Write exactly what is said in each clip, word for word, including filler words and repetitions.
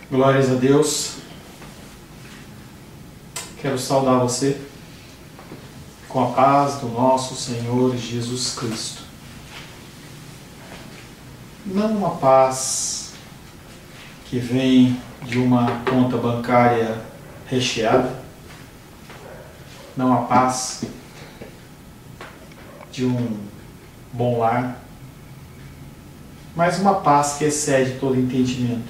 Glórias a Deus. Quero saudar você com a paz do nosso Senhor Jesus Cristo. Não uma paz que vem de uma conta bancária recheada, não a paz de um bom lar, mas uma paz que excede todo entendimento.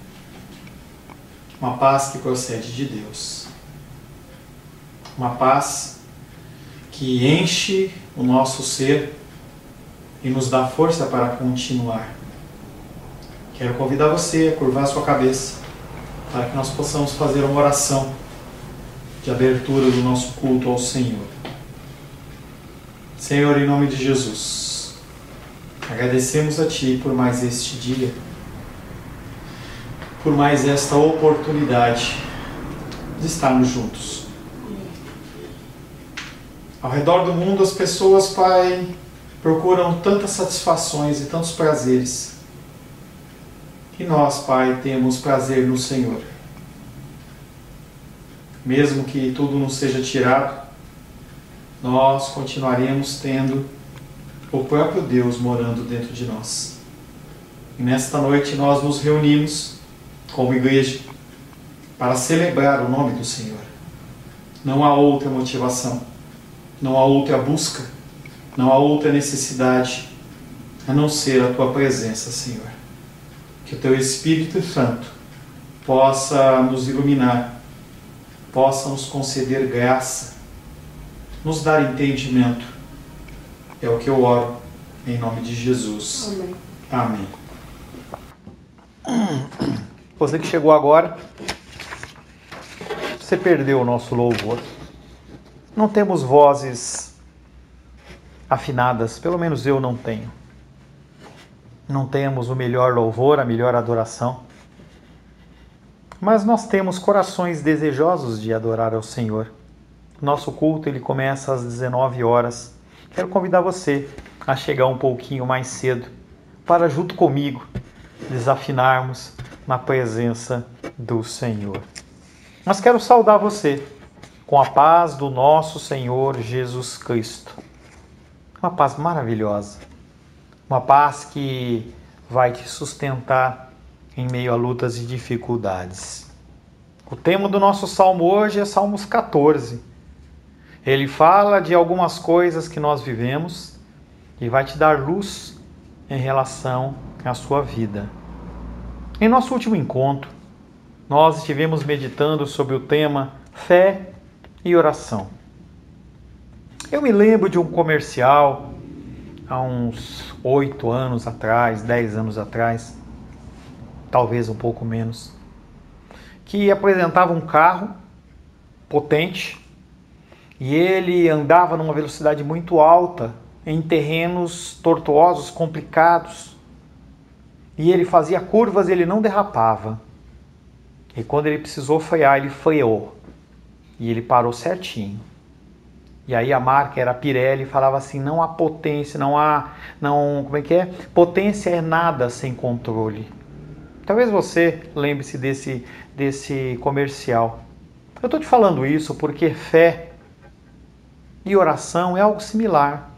Uma paz que procede de Deus. Uma paz que enche o nosso ser e nos dá força para continuar. Quero convidar você a curvar a sua cabeça para que nós possamos fazer uma oração de abertura do nosso culto ao Senhor. Senhor, em nome de Jesus, agradecemos a Ti por mais este dia, por mais esta oportunidade de estarmos juntos. Ao redor do mundo as pessoas, Pai, procuram tantas satisfações e tantos prazeres. E nós, Pai, temos prazer no Senhor. Mesmo que tudo nos seja tirado, nós continuaremos tendo o próprio Deus morando dentro de nós. E nesta noite nós nos reunimos como igreja para celebrar o nome do Senhor. Não há outra motivação, não há outra busca, não há outra necessidade a não ser a Tua presença, Senhor. Que o Teu Espírito Santo possa nos iluminar, possa nos conceder graça, nos dar entendimento. É o que eu oro em nome de Jesus. Amém. Amém. Você que chegou agora, você perdeu o nosso louvor. Não temos vozes afinadas, pelo menos eu não tenho. Não temos o melhor louvor, a melhor adoração. Mas nós temos corações desejosos de adorar ao Senhor. Nosso culto ele começa às dezenove horas. Quero convidar você a chegar um pouquinho mais cedo para, junto comigo, desafinarmos na presença do Senhor. Mas quero saudar você com a paz do nosso Senhor Jesus Cristo. Uma paz maravilhosa. Uma paz que vai te sustentar em meio a lutas e dificuldades. O tema do nosso salmo hoje é Salmos catorze. Ele fala de algumas coisas que nós vivemos e vai te dar luz em relação à sua vida. Em nosso último encontro, nós estivemos meditando sobre o tema fé e oração. Eu me lembro de um comercial há uns oito anos atrás, dez anos atrás, talvez um pouco menos, que apresentava um carro potente e ele andava numa velocidade muito alta em terrenos tortuosos, complicados. E ele fazia curvas e ele não derrapava. E quando ele precisou frear, ele freou. E ele parou certinho. E aí a marca era a Pirelli, falava assim, não há potência, não há, não, como é que é? Potência é nada sem controle. Talvez você lembre-se desse, desse comercial. Eu estou te falando isso porque fé e oração é algo similar.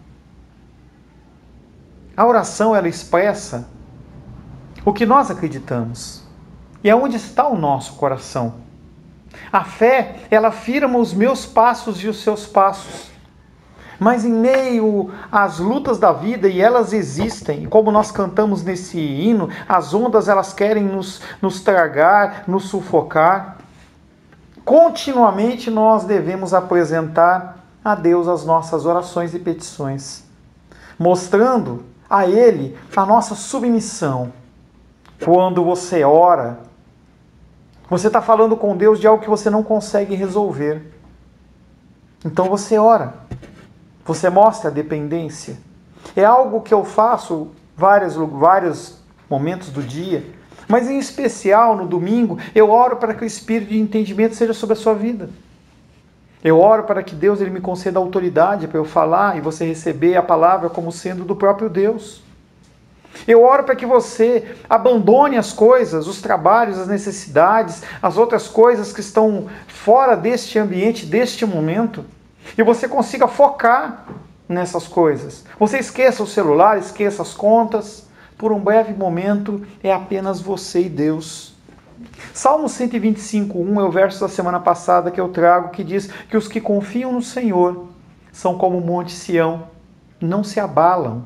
A oração, ela expressa o que nós acreditamos. E é onde está o nosso coração. A fé, ela afirma os meus passos e os seus passos. Mas em meio às lutas da vida, e elas existem, como nós cantamos nesse hino, as ondas elas querem nos, nos tragar, nos sufocar. Continuamente nós devemos apresentar a Deus as nossas orações e petições, mostrando a Ele a nossa submissão. Quando você ora, você está falando com Deus de algo que você não consegue resolver. Então você ora. Você mostra a dependência. É algo que eu faço vários, vários momentos do dia. Mas em especial no domingo, eu oro para que o Espírito de entendimento seja sobre a sua vida. Eu oro para que Deus ele me conceda autoridade para eu falar e você receber a palavra como sendo do próprio Deus. Eu oro para que você abandone as coisas, os trabalhos, as necessidades, as outras coisas que estão fora deste ambiente, deste momento, e você consiga focar nessas coisas. Você esqueça o celular, esqueça as contas. Por um breve momento é apenas você e Deus. Salmo cento e vinte e cinco, um é o verso da semana passada que eu trago, que diz que os que confiam no Senhor são como o monte Sião, não se abalam,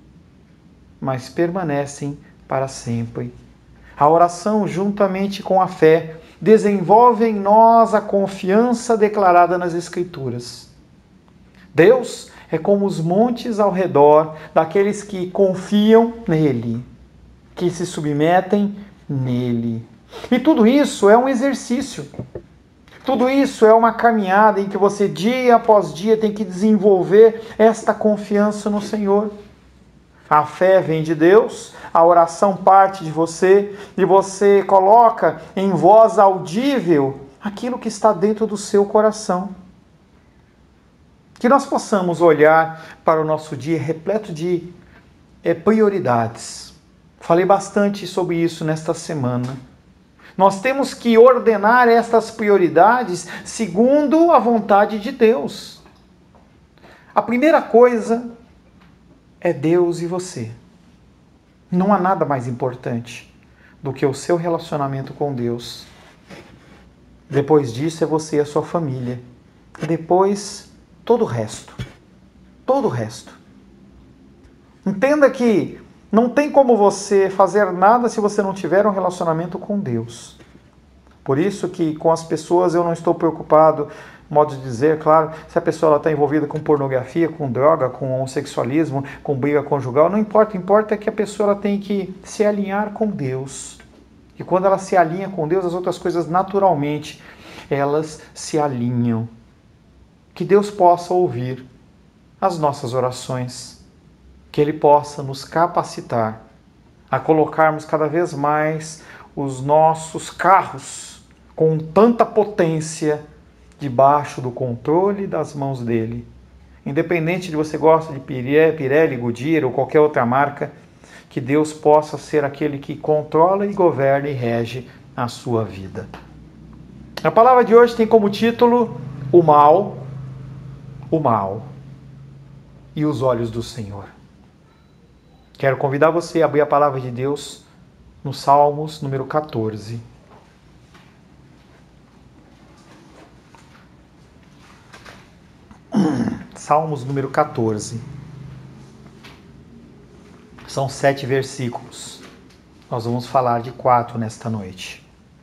mas permanecem para sempre. A oração, juntamente com a fé, desenvolve em nós a confiança declarada nas Escrituras. Deus é como os montes ao redor daqueles que confiam nele, que se submetem nele. E tudo isso é um exercício. Tudo isso é uma caminhada em que você, dia após dia, tem que desenvolver esta confiança no Senhor. A fé vem de Deus, a oração parte de você, e você coloca em voz audível aquilo que está dentro do seu coração. Que nós possamos olhar para o nosso dia repleto de é, prioridades. Falei bastante sobre isso nesta semana. Nós temos que ordenar estas prioridades segundo a vontade de Deus. A primeira coisa é Deus e você. Não há nada mais importante do que o seu relacionamento com Deus. Depois disso é você e a sua família. E depois, todo o resto. Todo o resto. Entenda que não tem como você fazer nada se você não tiver um relacionamento com Deus. Por isso que com as pessoas eu não estou preocupado, modo de dizer, claro, se a pessoa está envolvida com pornografia, com droga, com homossexualismo, com briga conjugal, não importa. Importa é que a pessoa ela tem que se alinhar com Deus. E quando ela se alinha com Deus, as outras coisas naturalmente, elas se alinham. Que Deus possa ouvir as nossas orações. Que Ele possa nos capacitar a colocarmos cada vez mais os nossos carros com tanta potência debaixo do controle das mãos dEle. Independente de você gosta de Pirelli, Goodyear ou qualquer outra marca, que Deus possa ser aquele que controla e governa e rege a sua vida. A palavra de hoje tem como título o mal, o mal e os olhos do Senhor. Quero convidar você a abrir a palavra de Deus no Salmos número quatorze. Salmos número quatorze. São sete versículos. Nós vamos falar de quatro nesta noite.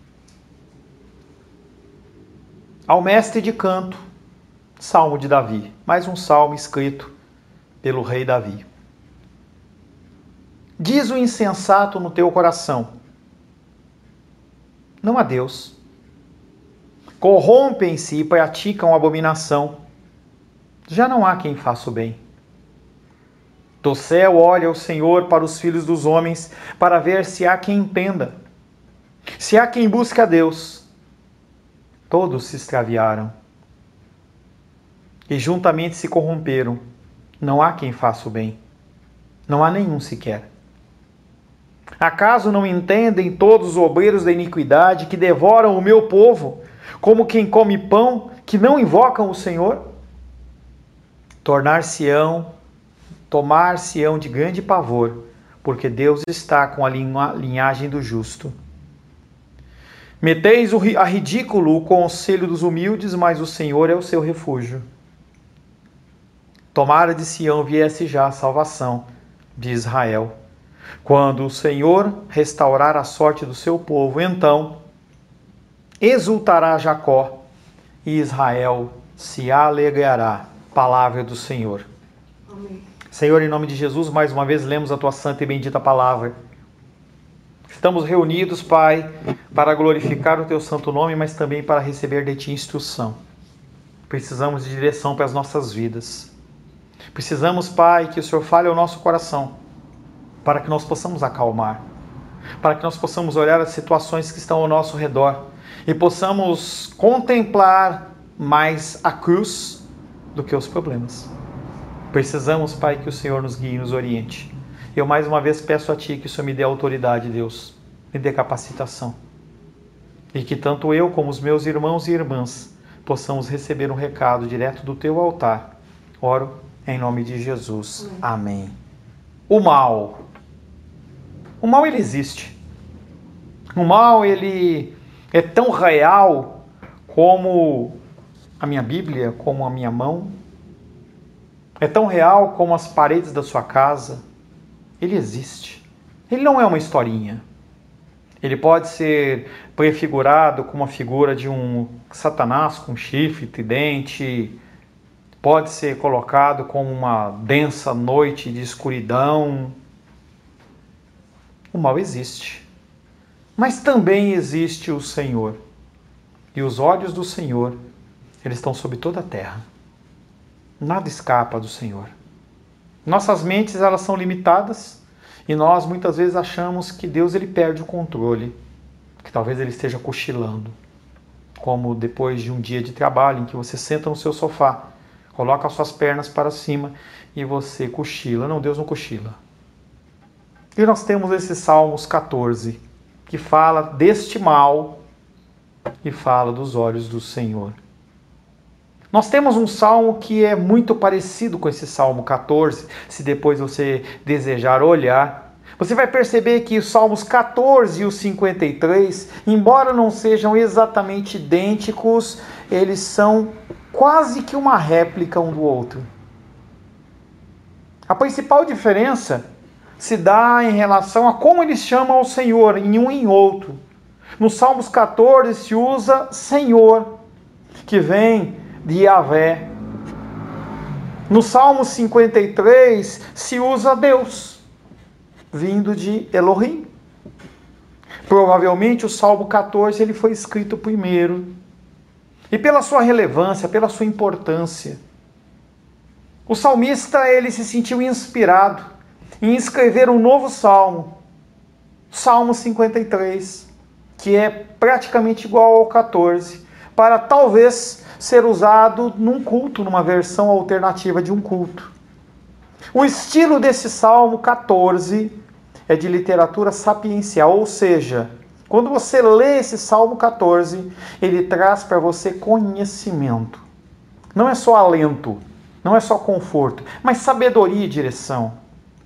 Ao mestre de canto, Salmo de Davi. Mais um salmo escrito pelo rei Davi. Diz o insensato no teu coração: não há Deus. Corrompem-se e praticam abominação. Já não há quem faça o bem. Do céu olha o Senhor para os filhos dos homens, para ver se há quem entenda, se há quem busque a Deus. Todos se extraviaram e juntamente se corromperam. Não há quem faça o bem. Não há nenhum sequer. Acaso não entendem todos os obreiros da iniquidade que devoram o meu povo, como quem come pão, que não invocam o Senhor? Tornar-se-ão, tomar-se-ão de grande pavor, porque Deus está com a linhagem do justo. Meteis a ridículo o conselho dos humildes, mas o Senhor é o seu refúgio. Tomara de Sião viesse já a salvação de Israel. Quando o Senhor restaurar a sorte do seu povo, então exultará Jacó e Israel se alegrará. Palavra do Senhor. Amém. Senhor, em nome de Jesus, mais uma vez lemos a tua santa e bendita palavra. Estamos reunidos, Pai, para glorificar o teu santo nome, mas também para receber de ti instrução. Precisamos de direção para as nossas vidas. Precisamos, Pai, que o Senhor fale ao nosso coração, para que nós possamos acalmar, para que nós possamos olhar as situações que estão ao nosso redor e possamos contemplar mais a cruz do que os problemas. Precisamos, Pai, que o Senhor nos guie e nos oriente. Eu mais uma vez peço a Ti que o Senhor me dê autoridade, Deus, me dê capacitação. E que tanto eu como os meus irmãos e irmãs possamos receber um recado direto do Teu altar. Oro em nome de Jesus. Amém. O mal. O mal, ele existe. O mal, ele é tão real como a minha Bíblia, como a minha mão. É tão real como as paredes da sua casa. Ele existe. Ele não é uma historinha. Ele pode ser prefigurado como a figura de um Satanás com chifre, tridente. Pode ser colocado como uma densa noite de escuridão. O mal existe. Mas também existe o Senhor. E os olhos do Senhor, eles estão sobre toda a terra. Nada escapa do Senhor. Nossas mentes, elas são limitadas e nós muitas vezes achamos que Deus, ele perde o controle, que talvez ele esteja cochilando, como depois de um dia de trabalho em que você senta no seu sofá, coloca as suas pernas para cima e você cochila. Não, Deus não cochila. E nós temos esse Salmos catorze, que fala deste mal e fala dos olhos do Senhor. Nós temos um salmo que é muito parecido com esse Salmo catorze, se depois você desejar olhar. Você vai perceber que os Salmos catorze e o cinquenta e três, embora não sejam exatamente idênticos, eles são quase que uma réplica um do outro. A principal diferença se dá em relação a como eles chamam o Senhor em um e em outro. No Salmos catorze se usa Senhor, que vem de Yahvé. No Salmo cinquenta e três se usa Deus, vindo de Elohim. Provavelmente o Salmo catorze ele foi escrito primeiro. E pela sua relevância, pela sua importância, o salmista ele se sentiu inspirado em escrever um novo salmo, Salmo cinquenta e três, que é praticamente igual ao catorze, para talvez ser usado num culto, numa versão alternativa de um culto. O estilo desse Salmo catorze é de literatura sapiencial, ou seja, quando você lê esse Salmo catorze, ele traz para você conhecimento. Não é só alento, não é só conforto, mas sabedoria e direção.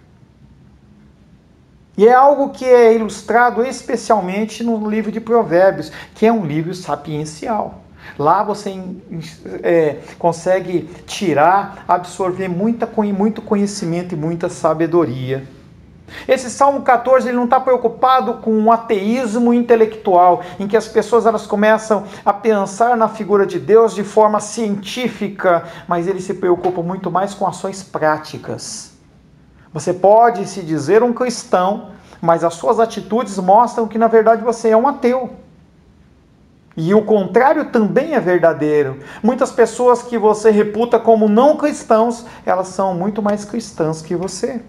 E é algo que é ilustrado especialmente no livro de Provérbios, que é um livro sapiencial. Lá você é, consegue tirar, absorver muita, muito conhecimento e muita sabedoria. Esse Salmo catorze ele não está preocupado com um ateísmo intelectual, em que as pessoas elas começam a pensar na figura de Deus de forma científica, mas ele se preocupa muito mais com ações práticas. Você pode se dizer um cristão, mas as suas atitudes mostram que na verdade você é um ateu. E o contrário também é verdadeiro. Muitas pessoas que você reputa como não cristãos, elas são muito mais cristãs que você.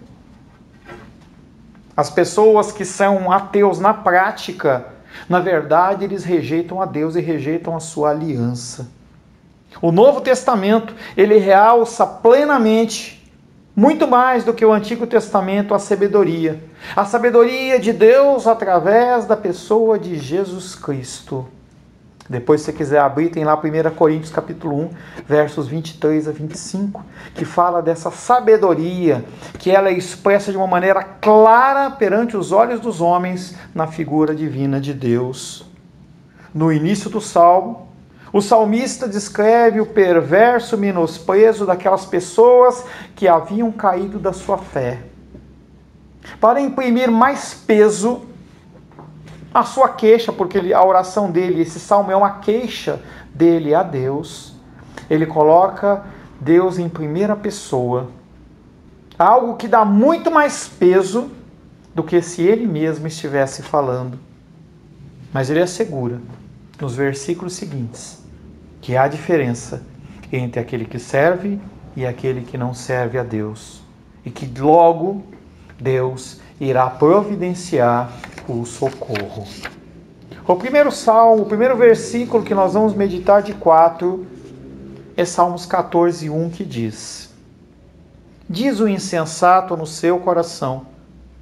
As pessoas que são ateus na prática, na verdade eles rejeitam a Deus e rejeitam a sua aliança. O Novo Testamento, ele realça plenamente, muito mais do que o Antigo Testamento, a sabedoria. A sabedoria de Deus através da pessoa de Jesus Cristo. Depois, se você quiser abrir, tem lá primeira Coríntios capítulo um, versos vinte e três a vinte e cinco, que fala dessa sabedoria, que ela é expressa de uma maneira clara perante os olhos dos homens na figura divina de Deus. No início do Salmo, o salmista descreve o perverso menosprezo daquelas pessoas que haviam caído da sua fé. Para imprimir mais peso a sua queixa, porque ele, a oração dele, esse salmo é uma queixa dele a Deus, ele coloca Deus em primeira pessoa, algo que dá muito mais peso do que se ele mesmo estivesse falando. Mas ele assegura, nos versículos seguintes, que há diferença entre aquele que serve e aquele que não serve a Deus, e que logo Deus irá providenciar o socorro. O primeiro salmo, o primeiro versículo que nós vamos meditar de quatro é Salmos catorze, um, que diz: Diz o insensato no seu coração,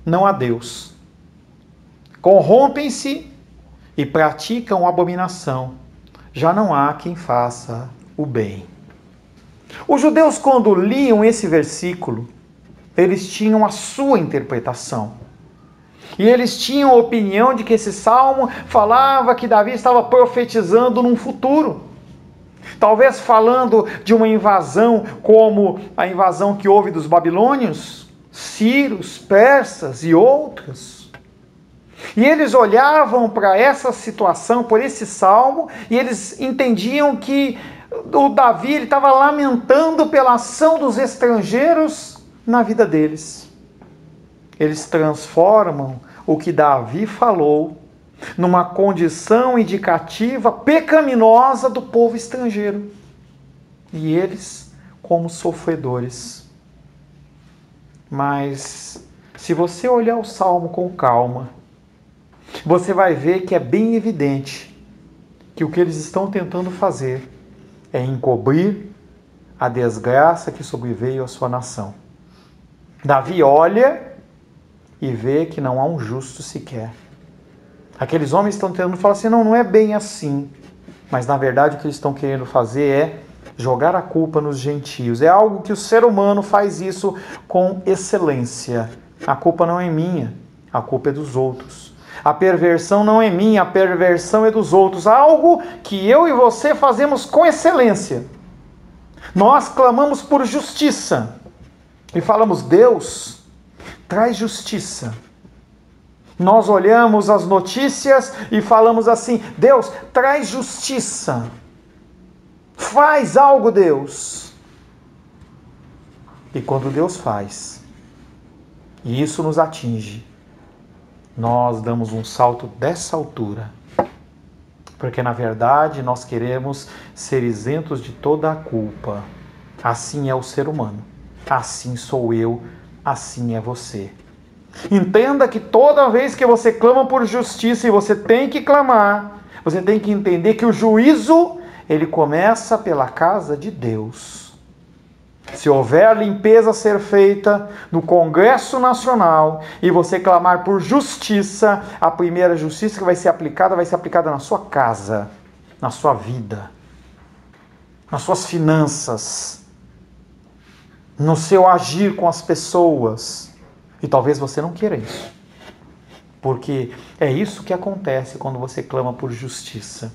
não a Deus. Corrompem-se e praticam abominação. Já não há quem faça o bem. Os judeus, quando liam esse versículo, eles tinham a sua interpretação. E eles tinham a opinião de que esse salmo falava que Davi estava profetizando num futuro. Talvez falando de uma invasão como a invasão que houve dos babilônios, sírios, persas e outros. E eles olhavam para essa situação, por esse salmo, e eles entendiam que o Davi ele estava lamentando pela ação dos estrangeiros na vida deles. Eles transformam o que Davi falou numa condição indicativa pecaminosa do povo estrangeiro. E eles como sofredores. Mas se você olhar o salmo com calma, você vai ver que é bem evidente que o que eles estão tentando fazer é encobrir a desgraça que sobreveio à sua nação. Davi olha e vê que não há um justo sequer. Aqueles homens estão tentando falar assim, não, não é bem assim. Mas na verdade o que eles estão querendo fazer é jogar a culpa nos gentios. É algo que o ser humano faz isso com excelência. A culpa não é minha, a culpa é dos outros. A perversão não é minha, a perversão é dos outros. Algo que eu e você fazemos com excelência. Nós clamamos por justiça e falamos, Deus, traz justiça. Nós olhamos as notícias e falamos assim, Deus, traz justiça. Faz algo, Deus. E quando Deus faz, e isso nos atinge, nós damos um salto dessa altura. Porque na verdade nós queremos ser isentos de toda a culpa. Assim é o ser humano. Assim sou eu, assim é você. Entenda que toda vez que você clama por justiça, e você tem que clamar, você tem que entender que o juízo, ele começa pela casa de Deus. Se houver limpeza a ser feita no Congresso Nacional e você clamar por justiça, a primeira justiça que vai ser aplicada, vai ser aplicada na sua casa, na sua vida, nas suas finanças, no seu agir com as pessoas. E talvez você não queira isso. Porque é isso que acontece quando você clama por justiça.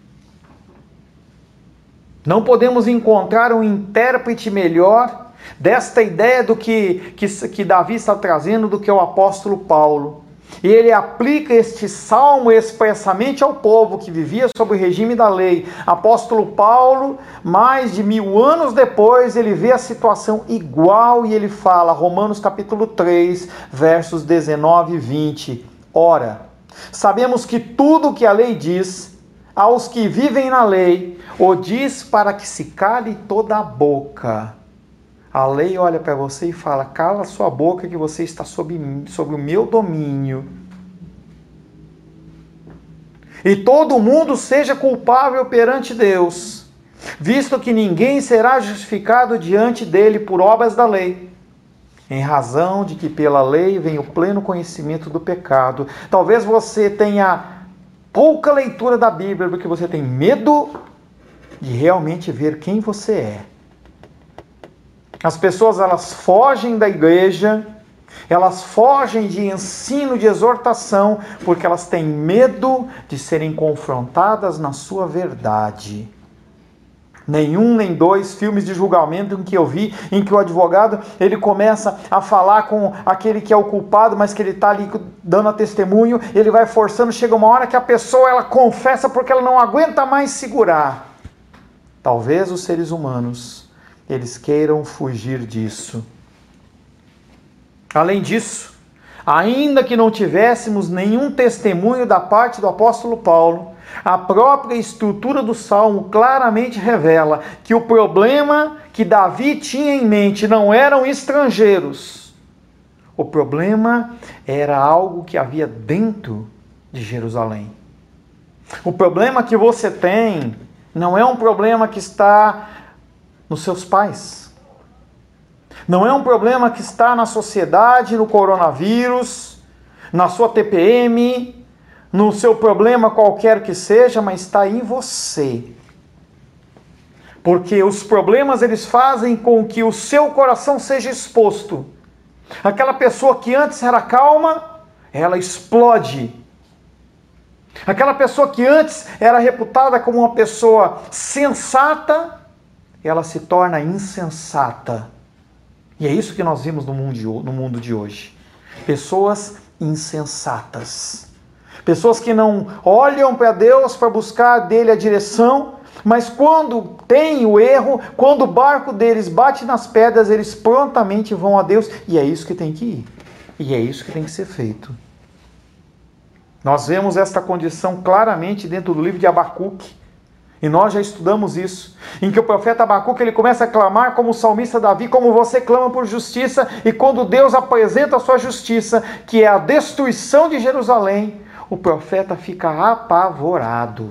Não podemos encontrar um intérprete melhor desta ideia do que, que, que Davi está trazendo do que o apóstolo Paulo. E ele aplica este salmo expressamente ao povo que vivia sob o regime da lei. Apóstolo Paulo, mais de mil anos depois, ele vê a situação igual e ele fala, Romanos capítulo três, versos dezenove e vinte. Ora, sabemos que tudo o que a lei diz, aos que vivem na lei, o diz para que se cale toda a boca. A lei olha para você e fala, cala sua boca que você está sob, sob o meu domínio. E todo mundo seja culpável perante Deus, visto que ninguém será justificado diante dele por obras da lei, em razão de que pela lei vem o pleno conhecimento do pecado. Talvez você tenha pouca leitura da Bíblia, porque você tem medo de realmente ver quem você é. As pessoas, elas fogem da igreja, elas fogem de ensino, de exortação, porque elas têm medo de serem confrontadas na sua verdade. Nenhum nem dois filmes de julgamento em que eu vi, em que o advogado ele começa a falar com aquele que é o culpado, mas que ele está ali dando a testemunho, ele vai forçando, chega uma hora que a pessoa ela confessa porque ela não aguenta mais segurar. Talvez os seres humanos eles queiram fugir disso. Além disso, ainda que não tivéssemos nenhum testemunho da parte do apóstolo Paulo, a própria estrutura do Salmo claramente revela que o problema que Davi tinha em mente não eram estrangeiros. O problema era algo que havia dentro de Jerusalém. O problema que você tem não é um problema que está nos seus pais. Não é um problema que está na sociedade, no coronavírus, na sua T P M, no seu problema qualquer que seja, mas está em você. Porque os problemas eles fazem com que o seu coração seja exposto. Aquela pessoa que antes era calma, ela explode. Aquela pessoa que antes era reputada como uma pessoa sensata, ela se torna insensata. E é isso que nós vimos no mundo de, no mundo de hoje. Pessoas insensatas. Pessoas que não olham para Deus para buscar dele a direção, mas quando tem o erro, quando o barco deles bate nas pedras, eles prontamente vão a Deus. E é isso que tem que ir. E é isso que tem que ser feito. Nós vemos esta condição claramente dentro do livro de Abacuque. E nós já estudamos isso, em que o profeta Abacuque ele começa a clamar como o salmista Davi, como você clama por justiça, e quando Deus apresenta a sua justiça, que é a destruição de Jerusalém, o profeta fica apavorado.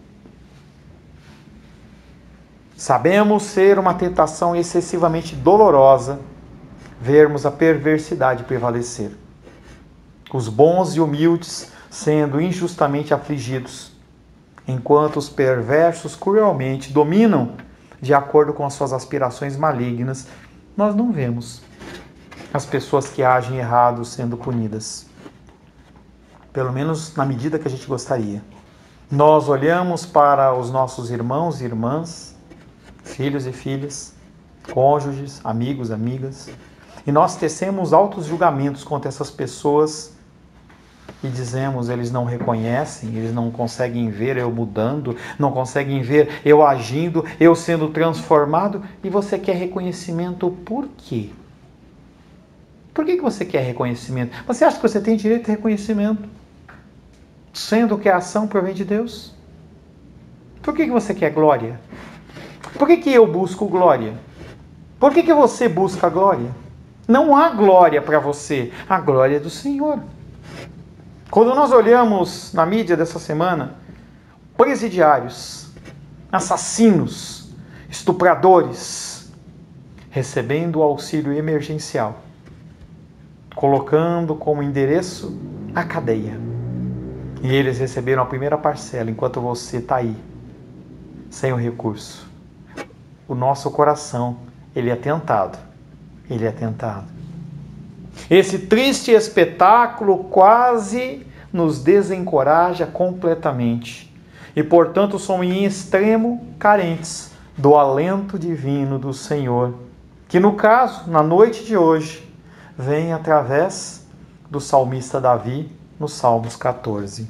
Sabemos ser uma tentação excessivamente dolorosa vermos a perversidade prevalecer. Os bons e humildes sendo injustamente afligidos, enquanto os perversos cruelmente dominam de acordo com as suas aspirações malignas, nós não vemos as pessoas que agem errado sendo punidas. Pelo menos na medida que a gente gostaria. Nós olhamos para os nossos irmãos e irmãs, filhos e filhas, cônjuges, amigos, amigas, e nós tecemos altos julgamentos contra essas pessoas e dizemos, eles não reconhecem, eles não conseguem ver eu mudando, não conseguem ver eu agindo, eu sendo transformado, e você quer reconhecimento por quê? Por que você quer reconhecimento? Você acha que você tem direito a reconhecimento, sendo que a ação provém de Deus? Por que você quer glória? Por que que eu busco glória? Por que que você busca glória? Não há glória para você, a glória é do Senhor. Quando nós olhamos na mídia dessa semana, presidiários, assassinos, estupradores, recebendo auxílio emergencial, colocando como endereço a cadeia. E eles receberam a primeira parcela, enquanto você está aí, sem o recurso. O nosso coração, ele é tentado. Ele é tentado. Esse triste espetáculo quase nos desencoraja completamente. E, portanto, somos em extremo carentes do alento divino do Senhor, que, no caso, na noite de hoje, vem através do salmista Davi, no Salmos quatorze.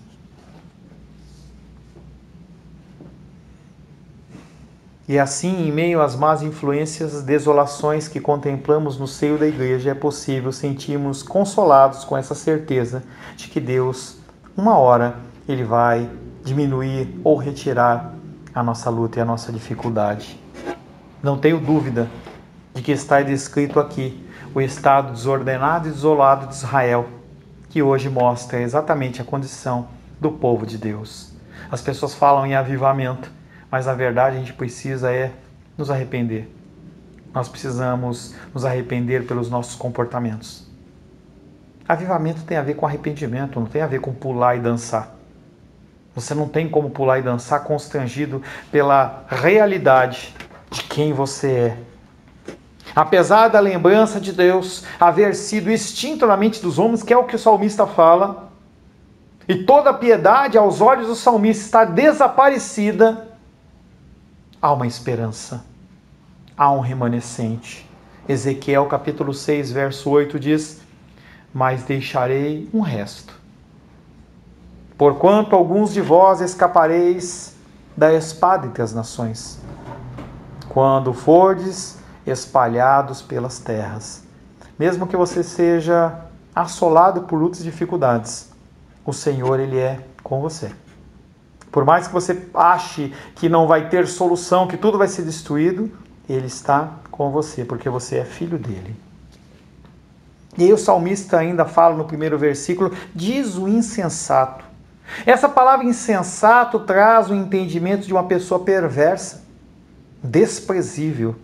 E assim, em meio às más influências, desolações que contemplamos no seio da igreja, é possível sentirmos consolados com essa certeza de que Deus, uma hora, Ele vai diminuir ou retirar a nossa luta e a nossa dificuldade. Não tenho dúvida de que está descrito aqui o estado desordenado e desolado de Israel, que hoje mostra exatamente a condição do povo de Deus. As pessoas falam em avivamento, mas na verdade a gente precisa é nos arrepender. Nós precisamos nos arrepender pelos nossos comportamentos. Avivamento tem a ver com arrependimento, não tem a ver com pular e dançar. Você não tem como pular e dançar constrangido pela realidade de quem você é. Apesar da lembrança de Deus haver sido extinta na mente dos homens, que é o que o salmista fala, e toda a piedade aos olhos do salmista está desaparecida, há uma esperança, há um remanescente. Ezequiel capítulo seis, verso oito diz, mas deixarei um resto, porquanto alguns de vós escapareis da espada entre as nações, quando fordes espalhados pelas terras. Mesmo que você seja assolado por lutas e dificuldades, o Senhor, Ele é com você. Por mais que você ache que não vai ter solução, que tudo vai ser destruído, Ele está com você, porque você é filho dEle. E aí o salmista ainda fala no primeiro versículo, diz o insensato. Essa palavra insensato traz o entendimento de uma pessoa perversa, desprezível.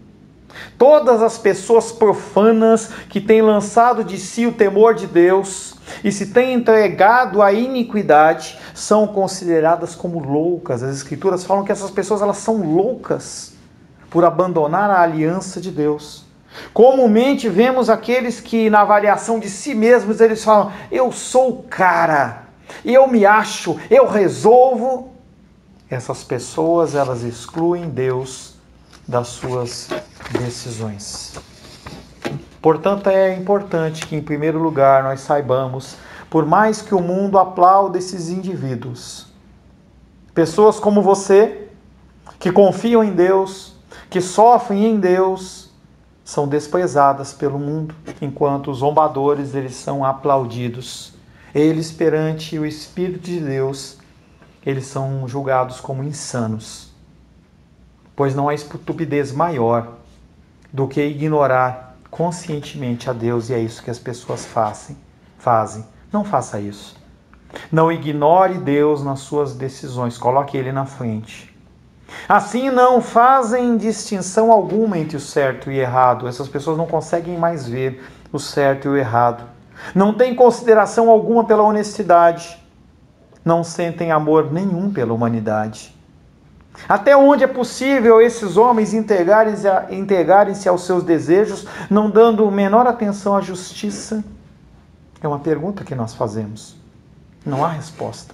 Todas as pessoas profanas que têm lançado de si o temor de Deus e se têm entregado à iniquidade são consideradas como loucas. As Escrituras falam que essas pessoas elas são loucas por abandonar a aliança de Deus. Comumente vemos aqueles que na avaliação de si mesmos eles falam: eu sou o cara, eu me acho, eu resolvo. Essas pessoas elas excluem Deus das suas decisões. Portanto, é importante que, em primeiro lugar, nós saibamos, por mais que o mundo aplaude esses indivíduos, pessoas como você, que confiam em Deus, que sofrem em Deus, são desprezadas pelo mundo, enquanto os zombadores eles são aplaudidos. Eles, perante o Espírito de Deus, eles são julgados como insanos. Pois não há estupidez maior do que ignorar conscientemente a Deus, e é isso que as pessoas fazem. fazem. Não faça isso. Não ignore Deus nas suas decisões, coloque Ele na frente. Assim não fazem distinção alguma entre o certo e o errado. Essas pessoas não conseguem mais ver o certo e o errado. Não têm consideração alguma pela honestidade. Não sentem amor nenhum pela humanidade. Até onde é possível esses homens entregarem-se a, entregarem-se aos seus desejos, não dando menor atenção à justiça? É uma pergunta que nós fazemos. Não há resposta.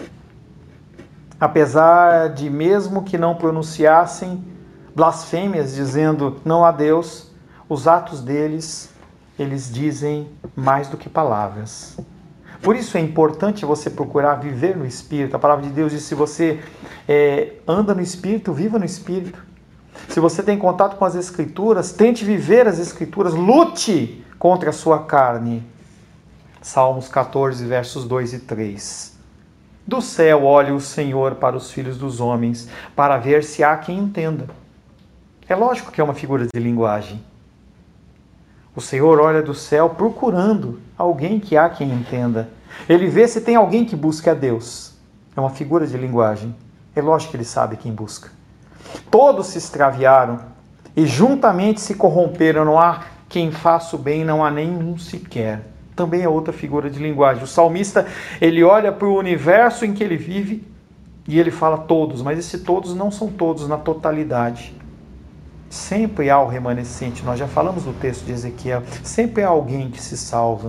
Apesar de, mesmo que não pronunciassem blasfêmias dizendo não há Deus, os atos deles, eles dizem mais do que palavras. Por isso é importante você procurar viver no Espírito. A palavra de Deus diz: se você é, anda no Espírito, viva no Espírito. Se você tem contato com as Escrituras, tente viver as Escrituras, lute contra a sua carne. Salmos catorze, versos dois e três. Do céu olha o Senhor para os filhos dos homens, para ver se há quem entenda. É lógico que é uma figura de linguagem. O Senhor olha do céu procurando alguém que há quem entenda. Ele vê se tem alguém que busque a Deus. É uma figura de linguagem. É lógico que ele sabe quem busca. Todos se extraviaram e juntamente se corromperam. Não há quem faça o bem, não há nenhum sequer. Também é outra figura de linguagem. O salmista, ele olha para o universo em que ele vive e ele fala todos, mas esses todos não são todos na totalidade. Sempre há o remanescente, nós já falamos do texto de Ezequiel, sempre há alguém que se salva.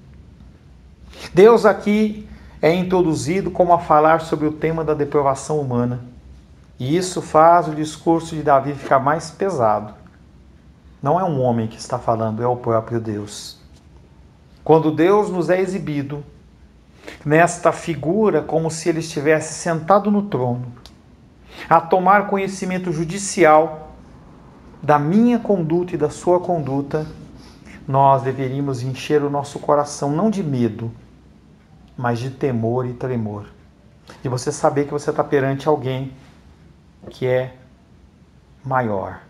Deus aqui é introduzido como a falar sobre o tema da depravação humana. E isso faz o discurso de Davi ficar mais pesado. Não é um homem que está falando, é o próprio Deus. Quando Deus nos é exibido nesta figura como se ele estivesse sentado no trono, a tomar conhecimento judicial da minha conduta e da sua conduta, nós deveríamos encher o nosso coração não de medo, mas de temor e tremor. De você saber que você está perante alguém que é maior.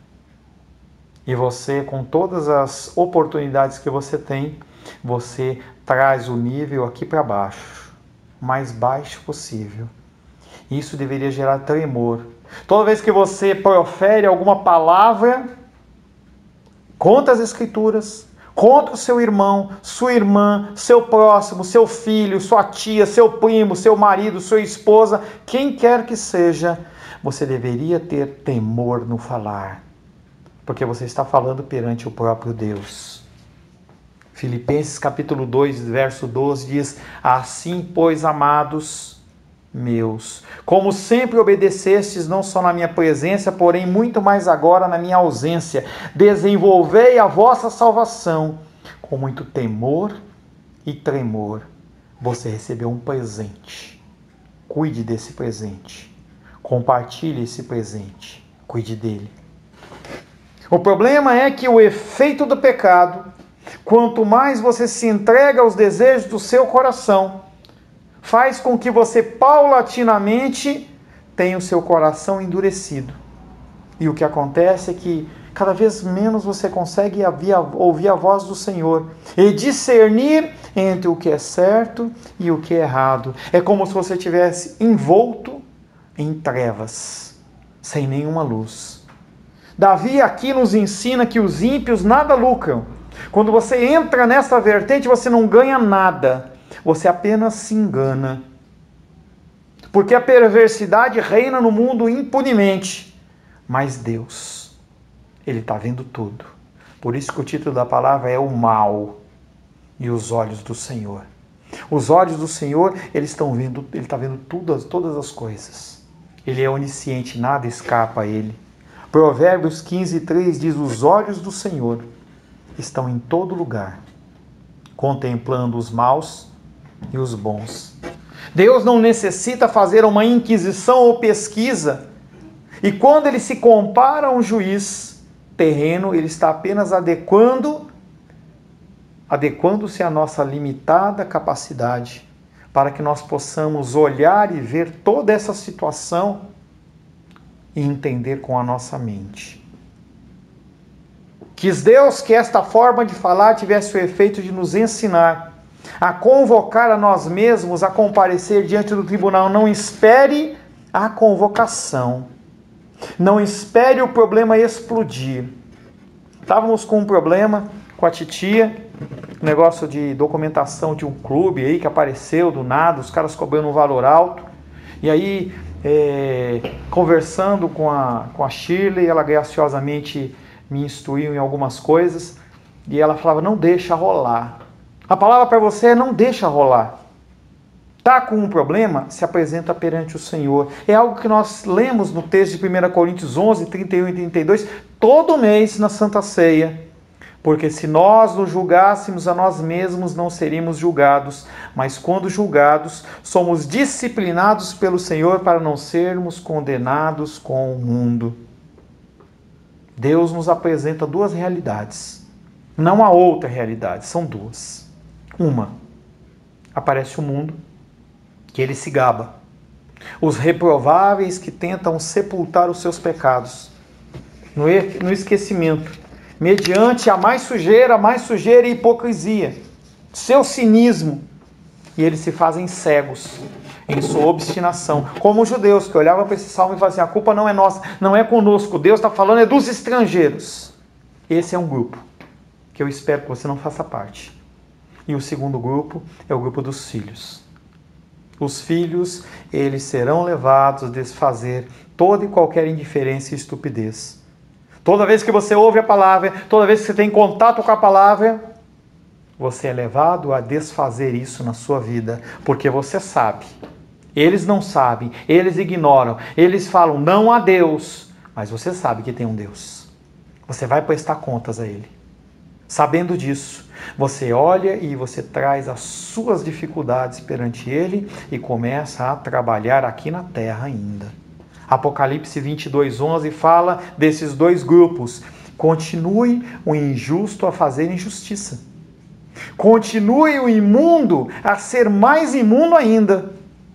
E você, com todas as oportunidades que você tem, você traz o nível aqui para baixo, o mais baixo possível. Isso deveria gerar tremor. Toda vez que você profere alguma palavra contra as Escrituras, contra o seu irmão, sua irmã, seu próximo, seu filho, sua tia, seu primo, seu marido, sua esposa, quem quer que seja, você deveria ter temor no falar, porque você está falando perante o próprio Deus. Filipenses capítulo dois, verso doze diz: assim, pois, amados meus, como sempre obedecestes, não só na minha presença, porém muito mais agora na minha ausência, desenvolvei a vossa salvação com muito temor e tremor. Você recebeu um presente. Cuide desse presente. Compartilhe esse presente. Cuide dele. O problema é que o efeito do pecado, quanto mais você se entrega aos desejos do seu coração, faz com que você paulatinamente tenha o seu coração endurecido. E o que acontece é que cada vez menos você consegue ouvir a voz do Senhor e discernir entre o que é certo e o que é errado. É como se você estivesse envolto em trevas, sem nenhuma luz. Davi aqui nos ensina que os ímpios nada lucram. Quando você entra nessa vertente, você não ganha nada. Você apenas se engana. Porque a perversidade reina no mundo impunemente. Mas Deus, Ele está vendo tudo. Por isso que o título da palavra é o mal e os olhos do Senhor. Os olhos do Senhor, Ele estão vendo, Ele está vendo todas, todas as coisas. Ele é onisciente, nada escapa a Ele. Provérbios quinze, três diz: os olhos do Senhor estão em todo lugar, contemplando os maus e os bons. Deus não necessita fazer uma inquisição ou pesquisa. E quando Ele se compara a um juiz terreno, Ele está apenas adequando, adequando-se à nossa limitada capacidade, para que nós possamos olhar e ver toda essa situação e entender com a nossa mente. Quis Deus que esta forma de falar tivesse o efeito de nos ensinar a convocar a nós mesmos a comparecer diante do tribunal. Não espere a convocação. Não espere o problema explodir. Estávamos com um problema com a titia, um negócio de documentação de um clube aí que apareceu do nada, os caras cobrando um valor alto. E aí, é, conversando com a, com a Shirley, ela graciosamente me instruiu em algumas coisas. E ela falava: não deixa rolar. A palavra para você é: não deixa rolar. Está com um problema? Se apresenta perante o Senhor. É algo que nós lemos no texto de primeira Coríntios onze, trinta e um e trinta e dois, todo mês na Santa Ceia. Porque se nós nos julgássemos a nós mesmos, não seríamos julgados. Mas quando julgados, somos disciplinados pelo Senhor para não sermos condenados com o mundo. Deus nos apresenta duas realidades. Não há outra realidade, são duas. Uma, aparece o mundo, que ele se gaba. Os reprováveis que tentam sepultar os seus pecados no esquecimento, mediante a mais sujeira, a mais sujeira e hipocrisia, seu cinismo, e eles se fazem cegos em sua obstinação, como os judeus que olhavam para esse salmo e falavam assim: a culpa não é nossa, não é conosco, Deus está falando é dos estrangeiros. Esse é um grupo que eu espero que você não faça parte. E o segundo grupo é o grupo dos filhos. Os filhos, eles serão levados a desfazer toda e qualquer indiferença e estupidez. Toda vez que você ouve a palavra, toda vez que você tem contato com a palavra, você é levado a desfazer isso na sua vida, porque você sabe. Eles não sabem, eles ignoram, eles falam não a Deus, mas você sabe que tem um Deus. Você vai prestar contas a Ele. Sabendo disso, você olha e você traz as suas dificuldades perante Ele e começa a trabalhar aqui na terra ainda. Apocalipse vinte e dois, onze fala desses dois grupos. Continue o injusto a fazer injustiça. Continue o imundo a ser mais imundo ainda.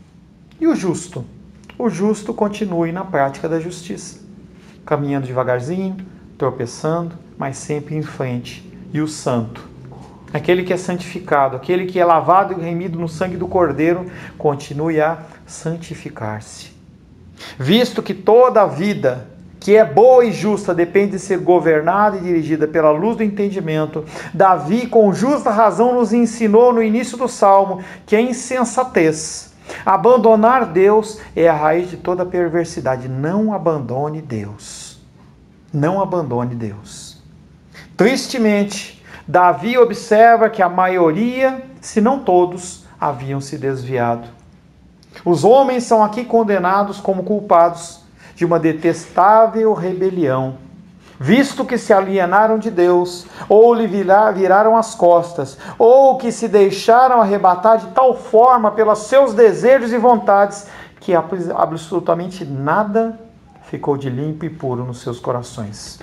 E o justo? O justo continue na prática da justiça. Caminhando devagarzinho, tropeçando, mas sempre em frente. E o santo, aquele que é santificado, aquele que é lavado e remido no sangue do Cordeiro, continue a santificar-se. Visto que toda a vida que é boa e justa depende de ser governada e dirigida pela luz do entendimento, Davi, com justa razão, nos ensinou no início do Salmo que a insensatez, abandonar Deus, é a raiz de toda perversidade. Não abandone Deus. Não abandone Deus. Tristemente, Davi observa que a maioria, se não todos, haviam se desviado. Os homens são aqui condenados como culpados de uma detestável rebelião, visto que se alienaram de Deus, ou lhe viraram as costas, ou que se deixaram arrebatar de tal forma pelos seus desejos e vontades, que absolutamente nada ficou de limpo e puro nos seus corações.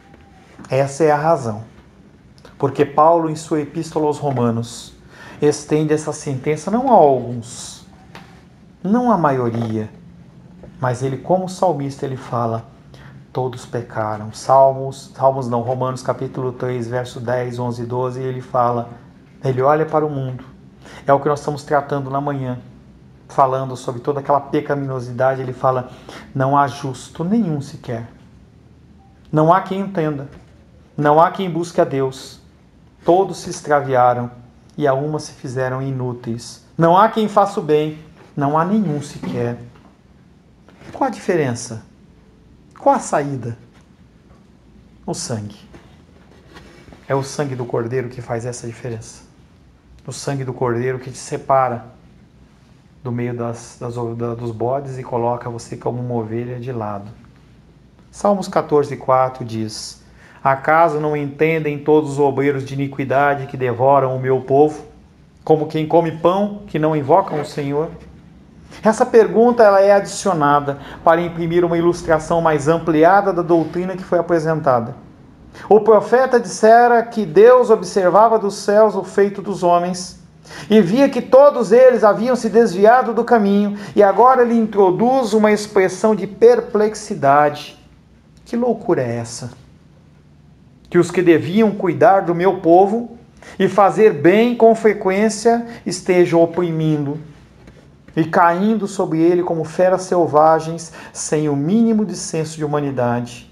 Essa é a razão, porque Paulo, em sua epístola aos Romanos, estende essa sentença não a alguns, não a maioria, mas ele, como salmista, ele fala: todos pecaram. Salmos, Salmos não, Romanos capítulo três, verso dez, onze e doze, ele fala, ele olha para o mundo. É o que nós estamos tratando na manhã, falando sobre toda aquela pecaminosidade. Ele fala: não há justo nenhum sequer. Não há quem entenda. Não há quem busque a Deus. Todos se extraviaram e a uma se fizeram inúteis. Não há quem faça o bem. Não há nenhum sequer. Qual a diferença? Qual a saída? O sangue. É o sangue do Cordeiro que faz essa diferença. O sangue do Cordeiro que te separa do meio das, das, dos bodes e coloca você como uma ovelha de lado. Salmos catorze, quatro diz: acaso não entendem todos os obreiros de iniquidade que devoram o meu povo, como quem come pão que não invocam o Senhor? Essa pergunta ela é adicionada para imprimir uma ilustração mais ampliada da doutrina que foi apresentada. O profeta dissera que Deus observava dos céus o feito dos homens e via que todos eles haviam se desviado do caminho, e agora ele introduz uma expressão de perplexidade. Que loucura é essa? Que os que deviam cuidar do meu povo e fazer bem com frequência estejam oprimindo e caindo sobre ele como feras selvagens, sem o mínimo de senso de humanidade.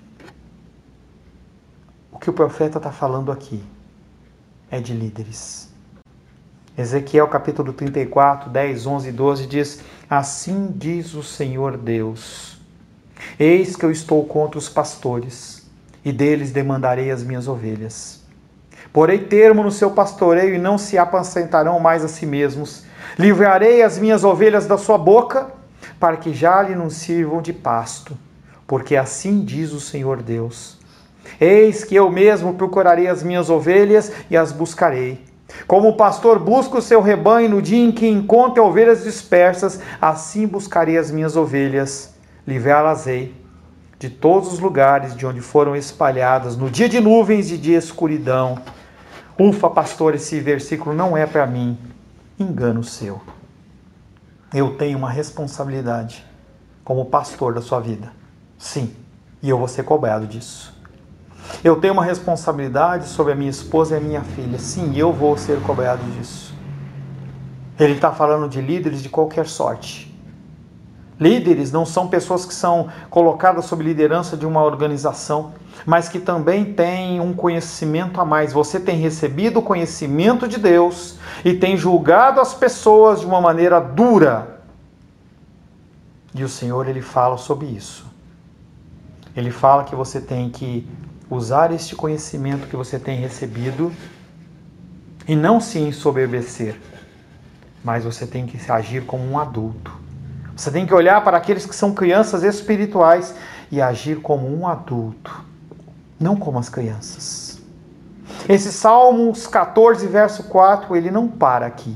O que o profeta está falando aqui é de líderes. Ezequiel capítulo trinta e quatro, dez, onze e doze diz: assim diz o Senhor Deus: eis que eu estou contra os pastores, e deles demandarei as minhas ovelhas. Porei termo no seu pastoreio, e não se apacentarão mais a si mesmos. Livrarei as minhas ovelhas da sua boca, para que já lhe não sirvam de pasto, porque assim diz o Senhor Deus: eis que eu mesmo procurarei as minhas ovelhas e as buscarei. Como o pastor busca o seu rebanho no dia em que encontra ovelhas dispersas, assim buscarei as minhas ovelhas, livrá-las-ei de todos os lugares de onde foram espalhadas, no dia de nuvens e de escuridão. Ufa, pastor, esse versículo não é para mim. Engano seu. Eu tenho uma responsabilidade como pastor da sua vida. Sim, e eu vou ser cobrado disso. Eu tenho uma responsabilidade sobre a minha esposa e a minha filha. Sim, eu vou ser cobrado disso. Ele está falando de líderes de qualquer sorte. Líderes não são pessoas que são colocadas sob liderança de uma organização, mas que também têm um conhecimento a mais. Você tem recebido o conhecimento de Deus e tem julgado as pessoas de uma maneira dura. E o Senhor, Ele fala sobre isso. Ele fala que você tem que usar este conhecimento que você tem recebido e não se ensoberbecer, mas você tem que agir como um adulto. Você tem que olhar para aqueles que são crianças espirituais e agir como um adulto, não como as crianças. Esse Salmos catorze, verso quatro, ele não para aqui,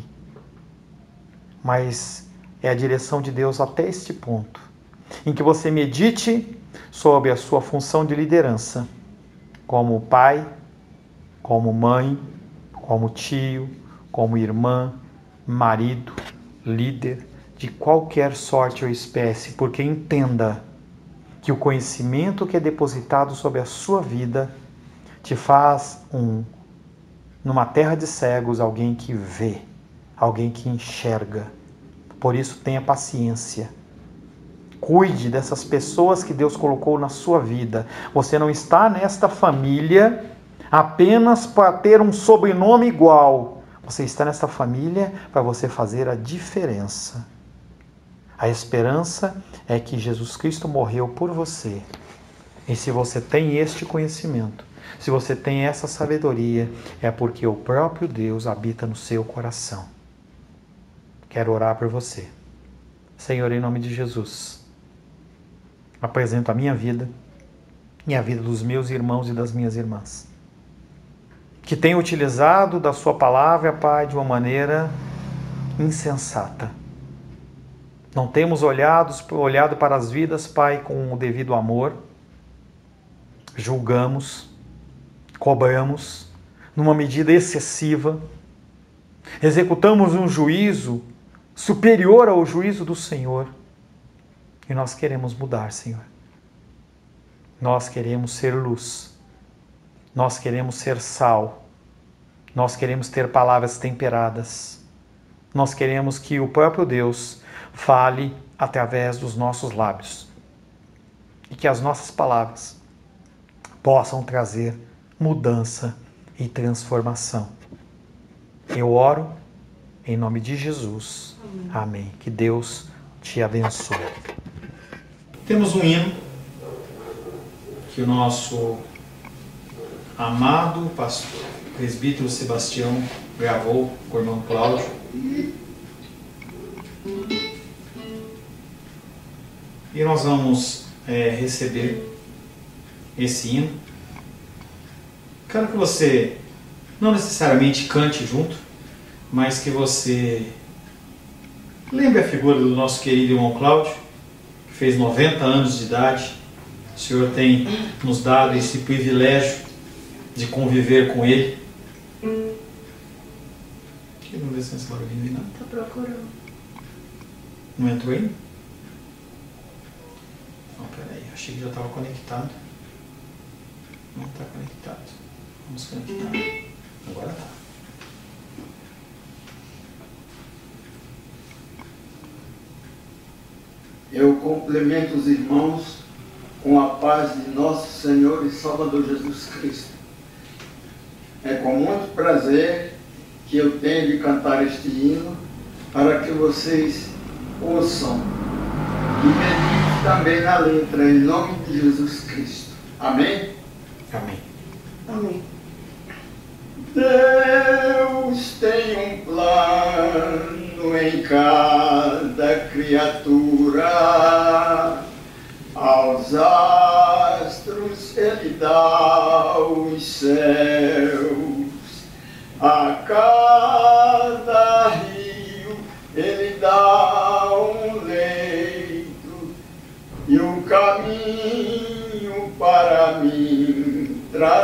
mas é a direção de Deus até este ponto, em que você medite sobre a sua função de liderança, como pai, como mãe, como tio, como irmã, marido, líder, de qualquer sorte ou espécie, porque entenda que o conhecimento que é depositado sobre a sua vida te faz um, numa terra de cegos, alguém que vê, alguém que enxerga. Por isso, tenha paciência. Cuide dessas pessoas que Deus colocou na sua vida. Você não está nesta família apenas para ter um sobrenome igual. Você está nesta família para você fazer a diferença. A esperança é que Jesus Cristo morreu por você. E se você tem este conhecimento, se você tem essa sabedoria, é porque o próprio Deus habita no seu coração. Quero orar por você. Senhor, em nome de Jesus, apresento a minha vida e a vida dos meus irmãos e das minhas irmãs, que têm utilizado da sua palavra, Pai, de uma maneira insensata. Não temos olhado, olhado para as vidas, Pai, com o devido amor. Julgamos, cobramos, numa medida excessiva. Executamos um juízo superior ao juízo do Senhor. E nós queremos mudar, Senhor. Nós queremos ser luz. Nós queremos ser sal. Nós queremos ter palavras temperadas. Nós queremos que o próprio Deus fale através dos nossos lábios. E que as nossas palavras possam trazer mudança e transformação. Eu oro em nome de Jesus. Amém. Amém. Que Deus te abençoe. Temos um hino que o nosso amado pastor, presbítero Sebastião, gravou com o irmão Cláudio. E nós vamos é, receber esse hino. Quero que você não necessariamente cante junto, mas que você lembre a figura do nosso querido irmão Cláudio, que fez noventa anos de idade. O Senhor tem nos dado esse privilégio de conviver com ele. Que não desce esse barulhinho, não? Estou procurando. Não entrou aí? Não, peraí, achei que já estava conectado. Não está conectado. Vamos conectar. Agora está. Eu complemento os irmãos com a paz de nosso Senhor e Salvador Jesus Cristo. É com muito prazer que eu tenho de cantar este hino para que vocês ouçam e meditem também na letra, em nome de Jesus Cristo. Amém? Amém. Amém. Deus tem um plano em cada criatura. Aos astros Ele dá os céus, a cada rio Ele dá um leito, e um caminho para mim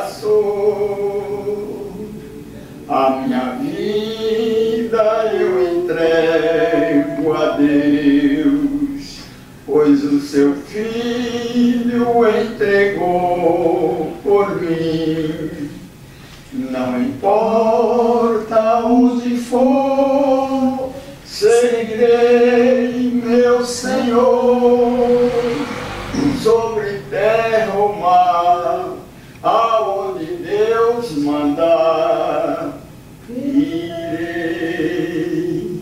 traçou. A minha vida eu entrego a Deus, pois o seu Filho entregou por mim. Não importa onde for, seguirei meu Senhor, sobre terra ou mar, aonde Deus mandar, irei.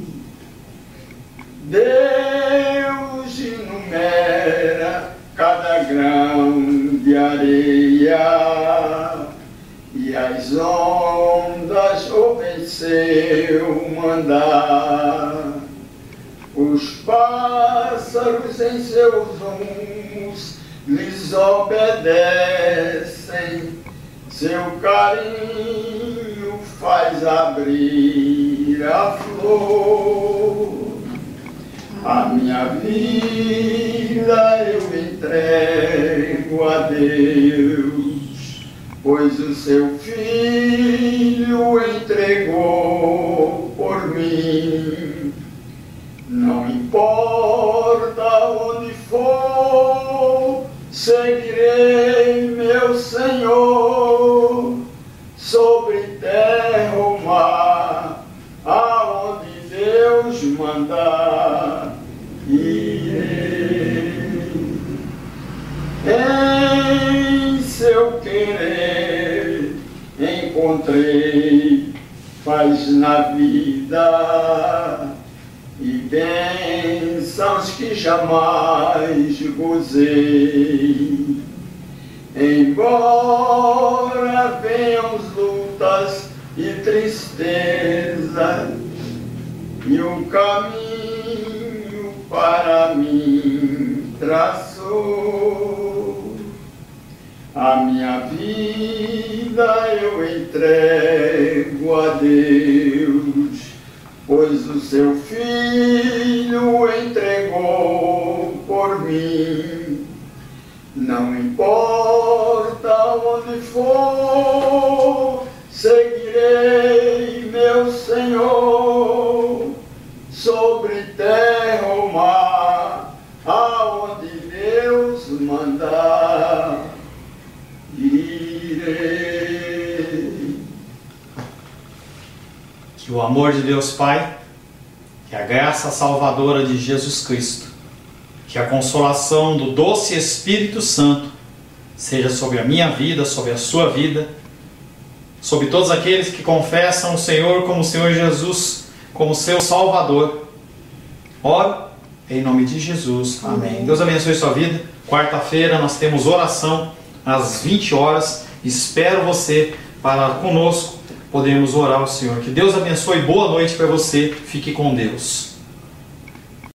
Deus enumera cada grão de areia, e as ondas obedeceu mandar. Os pássaros em seus rumos lhes obedecem, seu carinho faz abrir a flor. A minha vida eu entrego a Deus, pois o seu Filho entregou por mim. Não importa onde for, seguirei meu Senhor, sobre terra ou mar, aonde Deus mandar, irei. Em seu querer encontrei paz na vida, e bênçãos que jamais gozei. Embora venham lutas e tristezas, e um caminho para mim traçou, a minha vida eu entrego a Deus, pois o seu Filho entregou por mim. Não importa onde for, seguirei meu Senhor, sobre terra ou mar, aonde Deus mandar, irei. Que o amor de Deus Pai, que a graça salvadora de Jesus Cristo, que a consolação do doce Espírito Santo seja sobre a minha vida, sobre a sua vida, sobre todos aqueles que confessam o Senhor como o Senhor Jesus, como seu Salvador. Oro em nome de Jesus. Amém. Amém. Deus abençoe sua vida. Quarta-feira nós temos oração às vinte horas. Espero você para conosco podermos orar ao Senhor. Que Deus abençoe. Boa noite para você. Fique com Deus.